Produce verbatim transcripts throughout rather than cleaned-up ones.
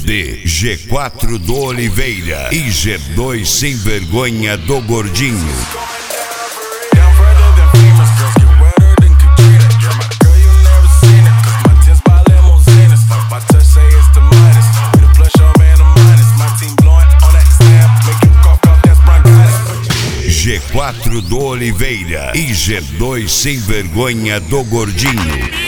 D G quatro do Oliveira e G dois Sem Vergonha do Gordinho. G quatro do Oliveira e G dois Sem Vergonha do Gordinho.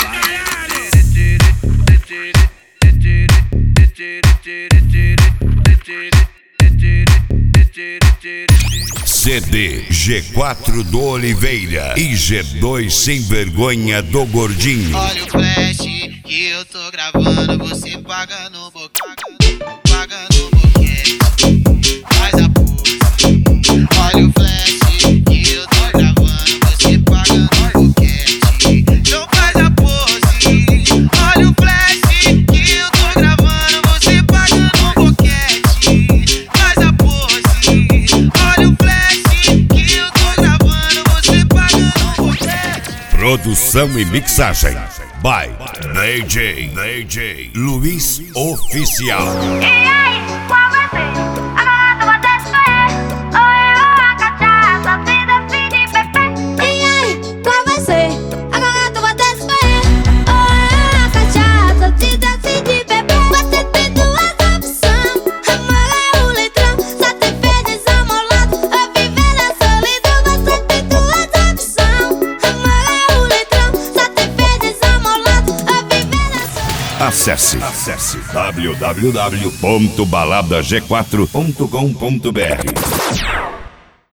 C D G quatro do Oliveira e G dois Sem Vergonha do Gordinho. Olha o flash que eu tô gravando, você paga no boquete, paga no boquete, faz a pose. Olha o flash que eu tô gravando, você paga no boquete, então faz a pose. Olha o flash que eu tô gravando, você paga no boquete, faz a pose. Olha o flash que eu tô gravando, você paga no boquete. Produção e mixagem by D J D J Luiz Oficial. E aí, qual vai ser? Agora tu vai ter que escolher. Ou eu ou a cachaça, se decide, bebê. E aí, qual vai ser? Agora tu vai ter que escolher. Ou eu ou a cachaça, se decide, bebê. Você tem duas opções, amar o litrão, só te fez desamolado, ou viver na solidão. Você tem duas opções, amar o litrão, só te fez desamolado, ou viver na solidão. Acesse, acesse w w w ponto balada g quatro ponto com ponto b r.